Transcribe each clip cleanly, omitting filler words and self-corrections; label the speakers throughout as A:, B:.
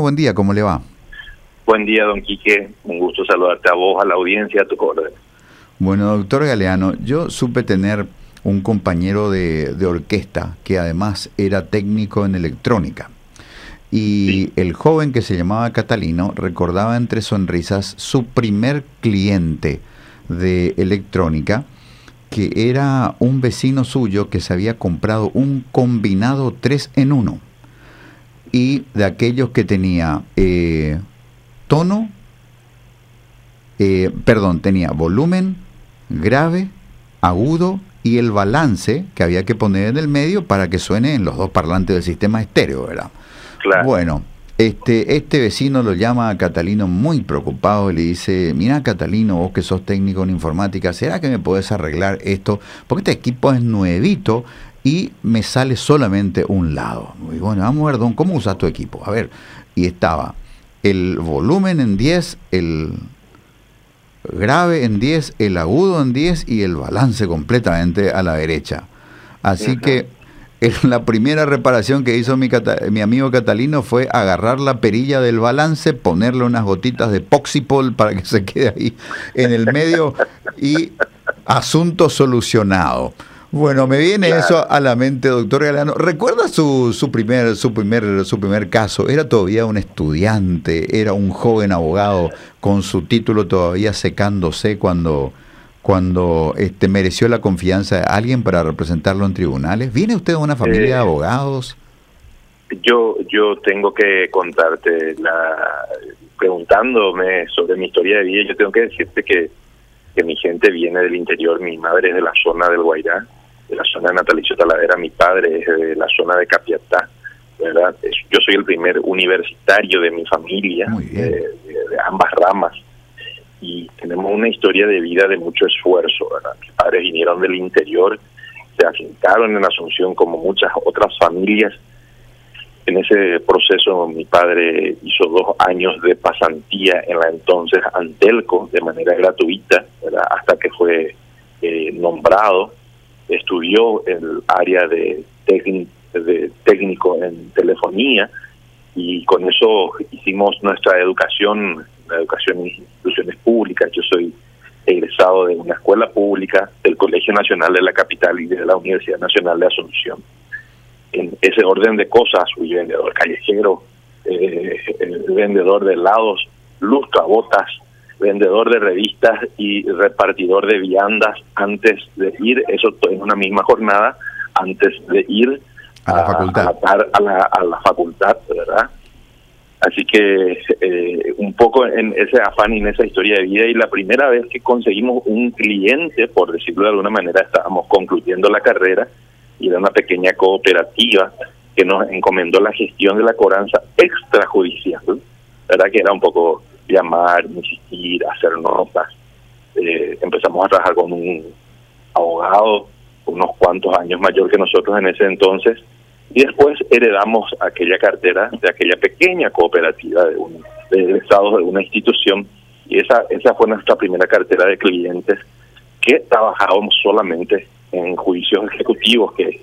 A: buen día, ¿cómo le va?
B: Buen día, don Quique. Un gusto saludarte a vos, a la audiencia, a tu orden.
A: Bueno, doctor Galeano, yo supe tener un compañero de orquesta que además era técnico en electrónica. Y el joven que se llamaba Catalino recordaba entre sonrisas su primer cliente de electrónica, que era un vecino suyo que se había comprado un combinado 3 en 1. Y de aquellos que tenía tenía volumen, grave, agudo y el balance que había que poner en el medio para que suene en los dos parlantes del sistema estéreo, ¿verdad?
B: Claro.
A: Bueno, este vecino lo llama a Catalino muy preocupado y le dice: mira, Catalino, vos que sos técnico en informática, ¿será que me podés arreglar esto? Porque este equipo es nuevito y me sale solamente un lado. Y bueno, vamos a ver, don, ¿cómo usas tu equipo? A ver, y estaba el volumen en 10, el grave en 10, el agudo en 10 y el balance completamente a la derecha. Así que la primera reparación que hizo mi amigo Catalino fue agarrar la perilla del balance, ponerle unas gotitas de Poxipol para que se quede ahí en el medio y asunto solucionado. Bueno, me viene eso a la mente, doctor Galeano. ¿Recuerda su primer caso? Era todavía un estudiante, era un joven abogado con su título todavía secándose cuando mereció la confianza de alguien para representarlo en tribunales. ¿Viene usted de una familia de abogados?
B: Yo tengo que contarte, preguntándome sobre mi historia de vida, yo tengo que decirte que mi gente viene del interior. Mi madre es de la zona del Guairá, de la zona de Natalicio Talavera. Mi padre es de la zona de Capiatá, ¿verdad? Yo soy el primer universitario de mi familia, de ambas ramas. Y tenemos una historia de vida de mucho esfuerzo, ¿verdad? Mis padres vinieron del interior, se afincaron en Asunción como muchas otras familias. En ese proceso mi padre hizo 2 años de pasantía en la entonces Antelco de manera gratuita, ¿verdad? Hasta que fue nombrado. Estudió el área de técnico en telefonía y con eso hicimos nuestra educación en instituciones públicas. Yo soy egresado de una escuela pública, del Colegio Nacional de la Capital y de la Universidad Nacional de Asunción. En ese orden de cosas, fui vendedor callejero, vendedor de helados, lustrabotas, vendedor de revistas y repartidor de viandas antes de ir, eso en una misma jornada, antes de ir a la facultad, ¿verdad? Así que un poco en ese afán y en esa historia de vida, y la primera vez que conseguimos un cliente, por decirlo de alguna manera, estábamos concluyendo la carrera y era una pequeña cooperativa que nos encomendó la gestión de la cobranza extrajudicial, ¿verdad? Que era un poco llamar, insistir, hacer notas. Empezamos a trabajar con un abogado unos cuantos años mayor que nosotros en ese entonces, y después heredamos aquella cartera de aquella pequeña cooperativa de egresados de una institución, y esa fue nuestra primera cartera de clientes, que trabajábamos solamente en juicios ejecutivos, que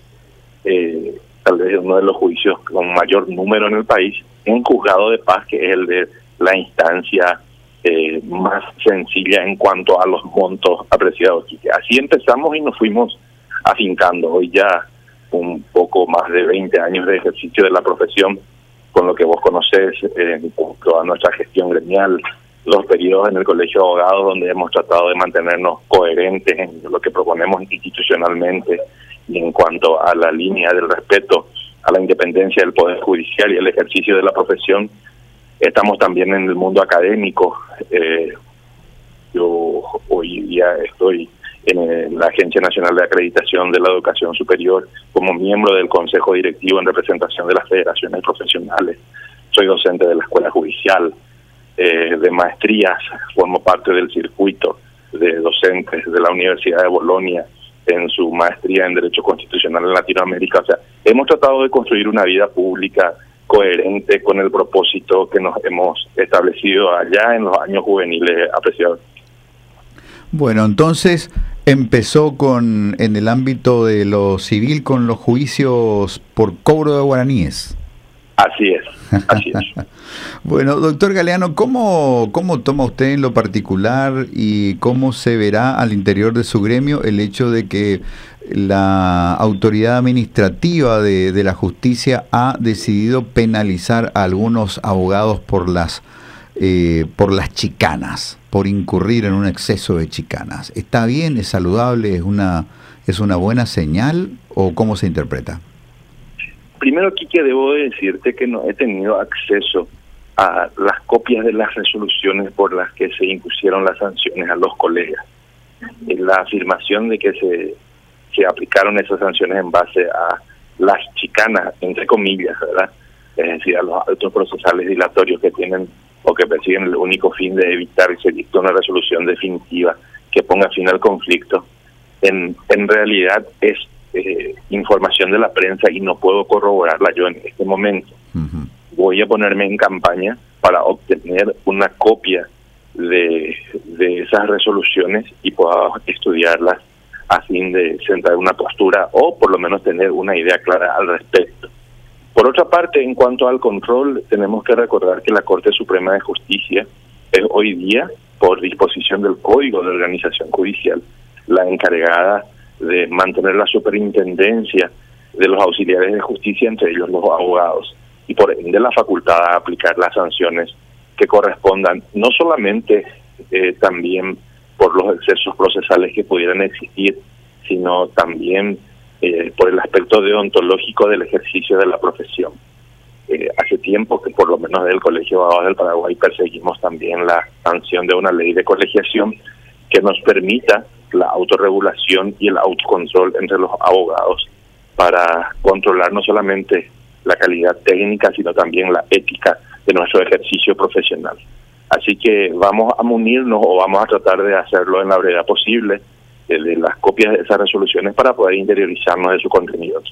B: tal vez uno de los juicios con mayor número en el país, en juzgado de paz, que es el de la instancia más sencilla en cuanto a los montos apreciados. Así empezamos y nos fuimos afincando. Hoy ya un poco más de 20 años de ejercicio de la profesión, con lo que vos conocés, toda nuestra gestión gremial, los periodos en el Colegio de Abogados, donde hemos tratado de mantenernos coherentes en lo que proponemos institucionalmente y en cuanto a la línea del respeto a la independencia del Poder Judicial y el ejercicio de la profesión. Estamos también en el mundo académico. Yo hoy día estoy en la Agencia Nacional de Acreditación de la Educación Superior como miembro del Consejo Directivo en representación de las federaciones profesionales. Soy docente de la Escuela Judicial, de maestrías, formo parte del circuito de docentes de la Universidad de Bolonia en su maestría en Derecho Constitucional en Latinoamérica. O sea, hemos tratado de construir una vida pública coherente con el propósito que nos hemos establecido allá en los años juveniles, apreciados.
A: Bueno, entonces empezó en el ámbito de lo civil con los juicios por cobro de guaraníes.
B: Así es, así es.
A: Bueno, doctor Galeano, ¿cómo toma usted en lo particular y cómo se verá al interior de su gremio el hecho de que la autoridad administrativa de la justicia ha decidido penalizar a algunos abogados por las chicanas, por incurrir en un exceso de chicanas? ¿Está bien? ¿Es saludable? ¿Es una buena señal? ¿O cómo se interpreta?
B: Primero, Quique, debo de decirte que no he tenido acceso a las copias de las resoluciones por las que se impusieron las sanciones a los colegas. La afirmación de que se aplicaron esas sanciones en base a las chicanas, entre comillas, ¿verdad? Es decir, a los altos procesales dilatorios que tienen o que persiguen el único fin de evitar que se dicte una resolución definitiva que ponga fin al conflicto, en realidad es información de la prensa y no puedo corroborarla yo en este momento. Uh-huh. Voy a ponerme en campaña para obtener una copia de esas resoluciones y pueda estudiarlas a fin de centrar una postura o por lo menos tener una idea clara al respecto. Por otra parte, en cuanto al control, tenemos que recordar que la Corte Suprema de Justicia es hoy día, por disposición del Código de Organización Judicial, la encargada de mantener la superintendencia de los auxiliares de justicia, entre ellos los abogados, y por ende la facultad a aplicar las sanciones que correspondan, no solamente también por los excesos procesales que pudieran existir, sino también por el aspecto deontológico del ejercicio de la profesión. Hace tiempo que por lo menos del Colegio de Abogados del Paraguay perseguimos también la sanción de una ley de colegiación que nos permita la autorregulación y el autocontrol entre los abogados para controlar no solamente la calidad técnica, sino también la ética de nuestro ejercicio profesional. Así que vamos a munirnos o vamos a tratar de hacerlo en la brevedad posible de las copias de esas resoluciones para poder interiorizarnos de su contenido.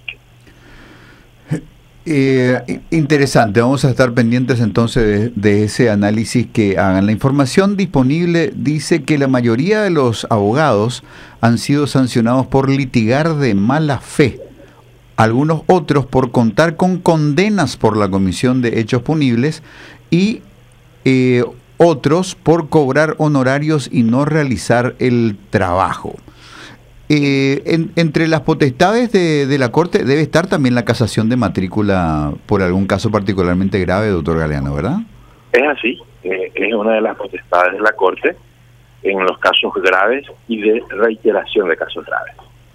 A: Interesante, vamos a estar pendientes entonces de ese análisis que hagan. La información disponible dice que la mayoría de los abogados han sido sancionados por litigar de mala fe, algunos otros por contar con condenas por la comisión de hechos punibles y otros por cobrar honorarios y no realizar el trabajo. Entre las potestades de la Corte debe estar también la casación de matrícula por algún caso particularmente grave, doctor Galeano, ¿verdad?
B: Es así, es una de las potestades de la Corte en los casos graves y de reiteración de casos graves.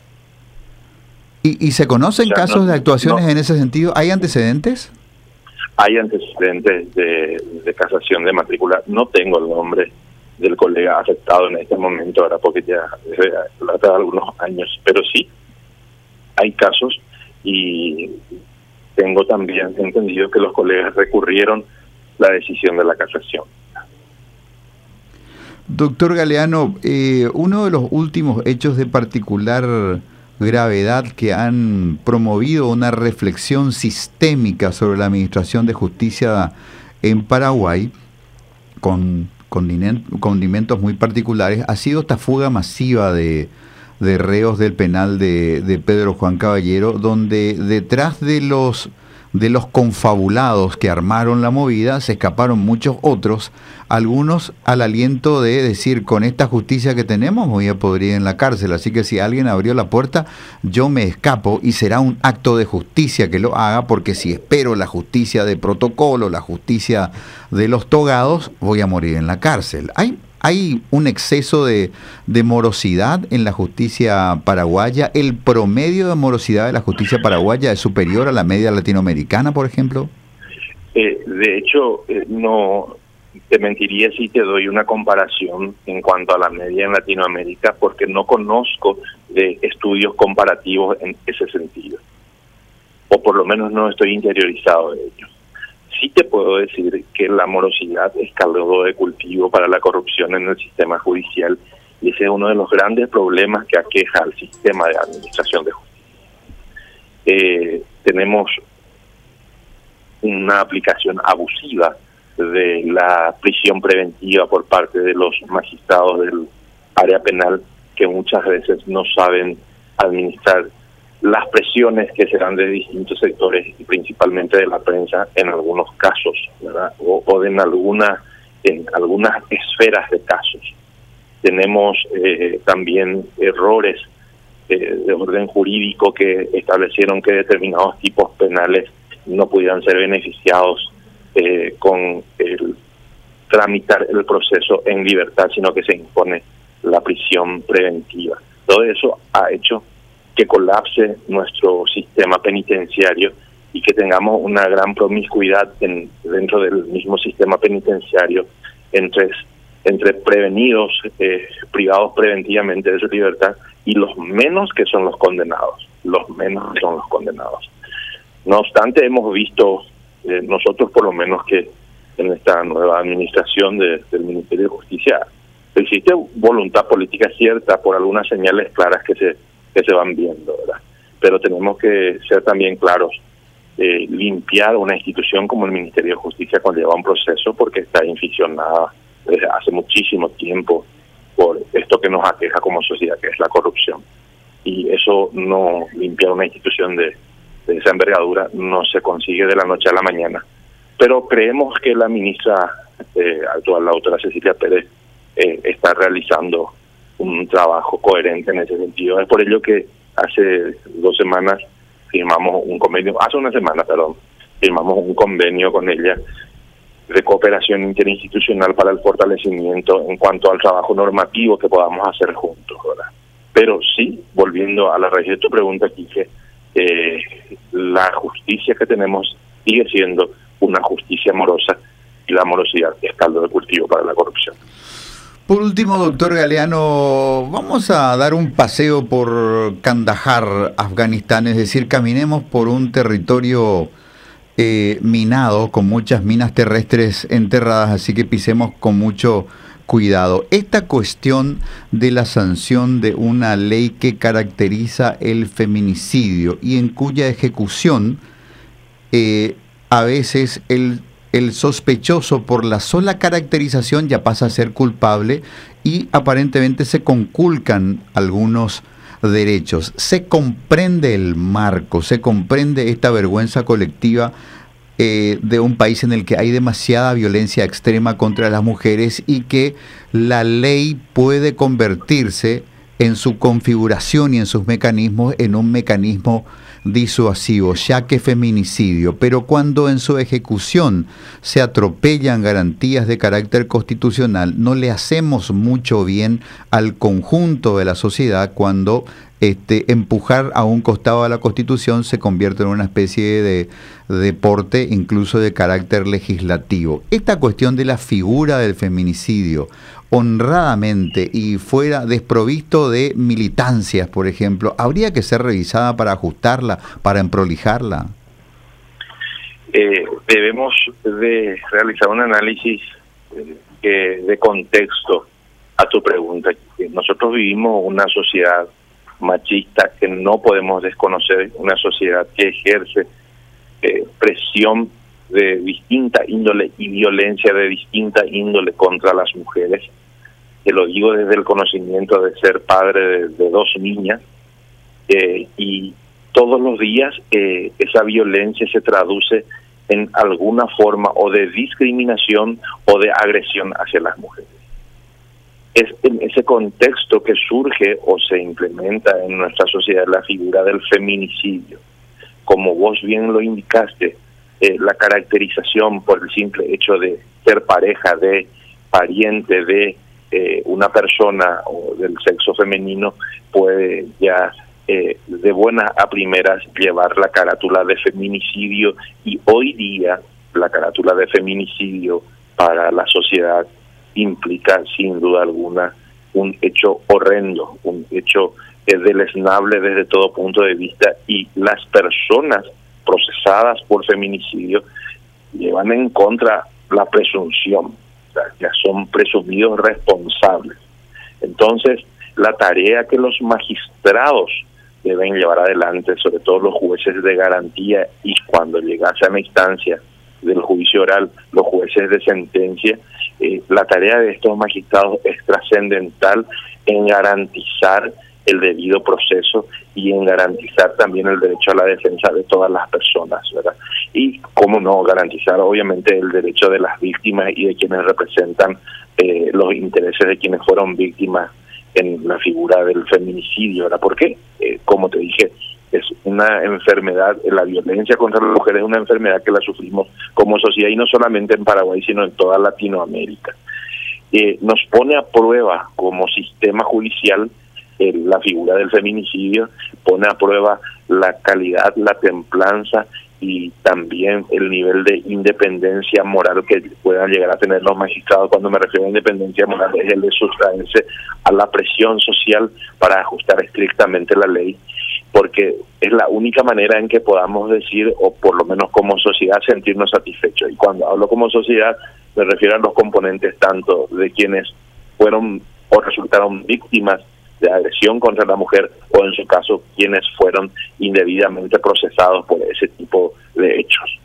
A: ¿Y se conocen casos de actuaciones en ese sentido? ¿Hay antecedentes?
B: Hay antecedentes de casación de matrícula. No tengo el nombre del colega afectado en este momento, ahora porque ya trata de algunos años, pero sí, hay casos y tengo también entendido que los colegas recurrieron la decisión de la casación.
A: Doctor Galeano, uno de los últimos hechos de particular gravedad que han promovido una reflexión sistémica sobre la administración de justicia en Paraguay, con condimentos muy particulares, ha sido esta fuga masiva de reos del penal de Pedro Juan Caballero, donde detrás de los confabulados que armaron la movida se escaparon muchos otros, algunos al aliento de decir, con esta justicia que tenemos voy a poder ir en la cárcel, así que si alguien abrió la puerta yo me escapo y será un acto de justicia que lo haga, porque si espero la justicia de protocolo, la justicia de los togados, voy a morir en la cárcel. ¿Hay un exceso de morosidad en la justicia paraguaya? ¿El promedio de morosidad de la justicia paraguaya es superior a la media latinoamericana, por ejemplo?
B: De hecho, no te mentiría si te doy una comparación en cuanto a la media en Latinoamérica, porque no conozco estudios comparativos en ese sentido, o por lo menos no estoy interiorizado de ello. Sí te puedo decir que la morosidad es caldo de cultivo para la corrupción en el sistema judicial, y ese es uno de los grandes problemas que aqueja al sistema de administración de justicia. Tenemos una aplicación abusiva de la prisión preventiva por parte de los magistrados del área penal, que muchas veces no saben administrar las presiones que se dan de distintos sectores y principalmente de la prensa en algunos casos, ¿verdad? O en algunas esferas de casos. Tenemos también errores de orden jurídico que establecieron que determinados tipos penales no pudieran ser beneficiados con el tramitar el proceso en libertad, sino que se impone la prisión preventiva. Todo eso ha hecho que colapse nuestro sistema penitenciario y que tengamos una gran promiscuidad dentro del mismo sistema penitenciario entre prevenidos, privados preventivamente de su libertad, y los menos que son los condenados, No obstante, hemos visto, nosotros por lo menos, que en esta nueva administración del Ministerio de Justicia existe voluntad política cierta por algunas señales claras que se van viendo, ¿verdad? Pero tenemos que ser también claros. Limpiar una institución como el Ministerio de Justicia conlleva un proceso porque está inficionada desde hace muchísimo tiempo por esto que nos aqueja como sociedad, que es la corrupción. Y eso, no limpiar una institución de esa envergadura, no se consigue de la noche a la mañana. Pero creemos que la ministra actual, la doctora Cecilia Pérez, está realizando un trabajo coherente en ese sentido. Es por ello que hace una semana firmamos un convenio con ella de cooperación interinstitucional para el fortalecimiento en cuanto al trabajo normativo que podamos hacer juntos, ¿verdad? Pero sí, volviendo a la raíz de tu pregunta, Quique, la justicia que tenemos sigue siendo una justicia morosa, y la morosidad es caldo de cultivo para la corrupción.
A: Por último, doctor Galeano, vamos a dar un paseo por Kandahar, Afganistán, es decir, caminemos por un territorio minado, con muchas minas terrestres enterradas, así que pisemos con mucho cuidado. Esta cuestión de la sanción de una ley que caracteriza el feminicidio y en cuya ejecución a veces el sospechoso, por la sola caracterización, ya pasa a ser culpable y aparentemente se conculcan algunos derechos. Se comprende el marco, se comprende esta vergüenza colectiva de un país en el que hay demasiada violencia extrema contra las mujeres y que la ley puede convertirse en su configuración y en sus mecanismos en un mecanismo disuasivo, ya que feminicidio, pero cuando en su ejecución se atropellan garantías de carácter constitucional, no le hacemos mucho bien al conjunto de la sociedad cuando empujar a un costado de la Constitución se convierte en una especie de deporte, incluso de carácter legislativo. Esta cuestión de la figura del feminicidio, honradamente y fuera desprovisto de militancias, por ejemplo, ¿habría que ser revisada para ajustarla, para emprolijarla?
B: Debemos de realizar un análisis de contexto a tu pregunta. Nosotros vivimos una sociedad machista que no podemos desconocer, una sociedad que ejerce presión de distinta índole y violencia de distinta índole contra las mujeres. Te lo digo desde el conocimiento de ser padre de dos niñas, y todos los días esa violencia se traduce en alguna forma o de discriminación o de agresión hacia las mujeres. Es en ese contexto que surge o se implementa en nuestra sociedad la figura del feminicidio. Como vos bien lo indicaste, la caracterización por el simple hecho de ser pareja de, pariente de una persona o del sexo femenino puede ya de buenas a primeras llevar la carátula de feminicidio, y hoy día la carátula de feminicidio para la sociedad implica sin duda alguna un hecho horrendo, un hecho deleznable desde todo punto de vista, y las personas procesadas por feminicidio llevan en contra la presunción, o sea, ya son presumidos responsables. Entonces, la tarea que los magistrados deben llevar adelante, sobre todo los jueces de garantía, y cuando llegase a la instancia del juicio oral, los jueces de sentencia, la tarea de estos magistrados es trascendental en garantizar el debido proceso y en garantizar también el derecho a la defensa de todas las personas, ¿verdad? Y cómo no garantizar obviamente el derecho de las víctimas y de quienes representan los intereses de quienes fueron víctimas en la figura del feminicidio, ¿verdad? Porque, como te dije, es una enfermedad, la violencia contra las mujeres es una enfermedad que la sufrimos como sociedad y no solamente en Paraguay, sino en toda Latinoamérica. Nos pone a prueba como sistema judicial la figura del feminicidio, pone a prueba la calidad, la templanza y también el nivel de independencia moral que puedan llegar a tener los magistrados. Cuando me refiero a independencia moral es el de sustraerse a la presión social para ajustar estrictamente la ley, porque es la única manera en que podamos decir, o por lo menos como sociedad, sentirnos satisfechos. Y cuando hablo como sociedad, me refiero a los componentes tanto de quienes fueron o resultaron víctimas de agresión contra la mujer, o en su caso, quienes fueron indebidamente procesados por ese tipo de hechos.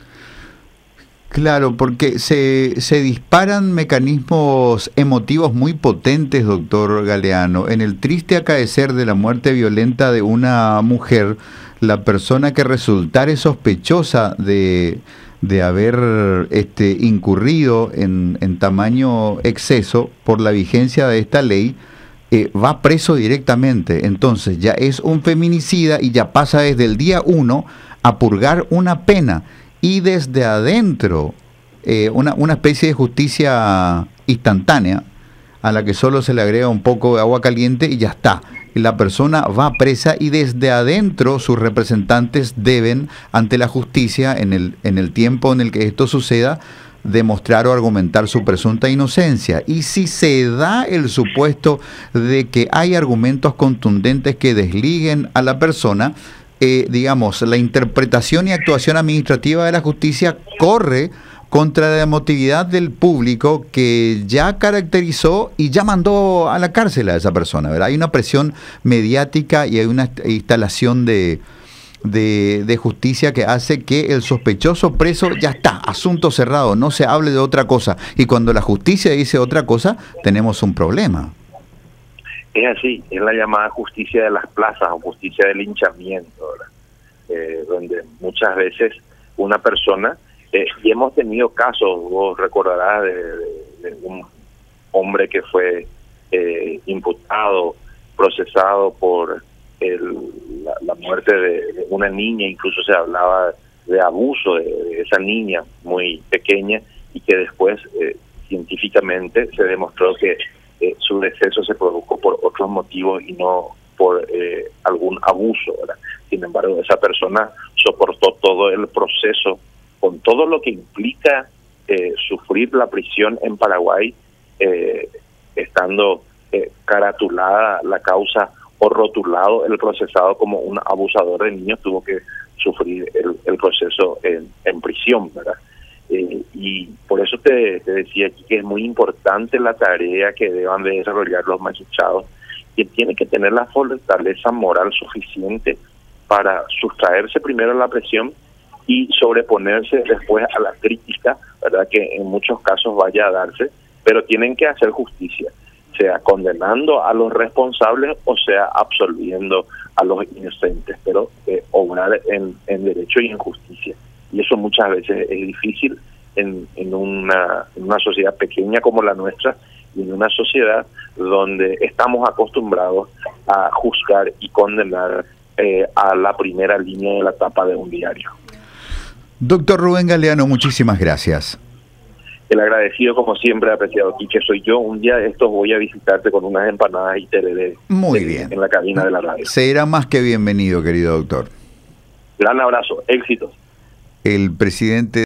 A: Claro, porque se disparan mecanismos emotivos muy potentes, doctor Galeano. En el triste acaecer de la muerte violenta de una mujer, la persona que resultare sospechosa de haber incurrido en tamaño exceso por la vigencia de esta ley, va preso directamente. Entonces ya es un feminicida y ya pasa desde el día 1 a purgar una pena. Y desde adentro, una especie de justicia instantánea a la que solo se le agrega un poco de agua caliente y ya está. La persona va presa y desde adentro sus representantes deben, ante la justicia, en el tiempo en el que esto suceda, demostrar o argumentar su presunta inocencia. Y si se da el supuesto de que hay argumentos contundentes que desliguen a la persona, digamos, la interpretación y actuación administrativa de la justicia corre contra la emotividad del público que ya caracterizó y ya mandó a la cárcel a esa persona, ¿verdad? Hay una presión mediática y hay una instalación de justicia que hace que el sospechoso preso ya está, asunto cerrado, no se hable de otra cosa. Y cuando la justicia dice otra cosa, tenemos un problema.
B: Es así, es la llamada justicia de las plazas o justicia del linchamiento, ¿verdad? Donde muchas veces una persona, y hemos tenido casos, vos recordarás, de un hombre que fue imputado, procesado por la muerte de una niña, incluso se hablaba de abuso de esa niña muy pequeña, y que después científicamente se demostró que su deceso se produjo por otros motivos y no por algún abuso, ¿verdad? Sin embargo, esa persona soportó todo el proceso con todo lo que implica sufrir la prisión en Paraguay, estando caratulada la causa o rotulado el procesado como un abusador de niños, tuvo que sufrir el proceso en prisión, ¿verdad? Y por eso te decía aquí que es muy importante la tarea que deban de desarrollar los magistrados, que tienen que tener la fortaleza moral suficiente para sustraerse primero a la presión y sobreponerse después a la crítica, ¿verdad? Que en muchos casos vaya a darse, pero tienen que hacer justicia, sea condenando a los responsables o sea absolviendo a los inocentes, pero obrar en derecho y en justicia. Y eso muchas veces es difícil en una sociedad pequeña como la nuestra, y en una sociedad donde estamos acostumbrados a juzgar y condenar a la primera línea de la tapa de un diario.
A: Doctor Rubén Galeano, muchísimas gracias.
B: El agradecido, como siempre, apreciado aquí, que soy yo. Un día de estos voy a visitarte con unas empanadas y tereré.
A: Muy bien.
B: En la cabina de la radio.
A: Será más que bienvenido, querido doctor.
B: Gran abrazo, éxitos.
A: El presidente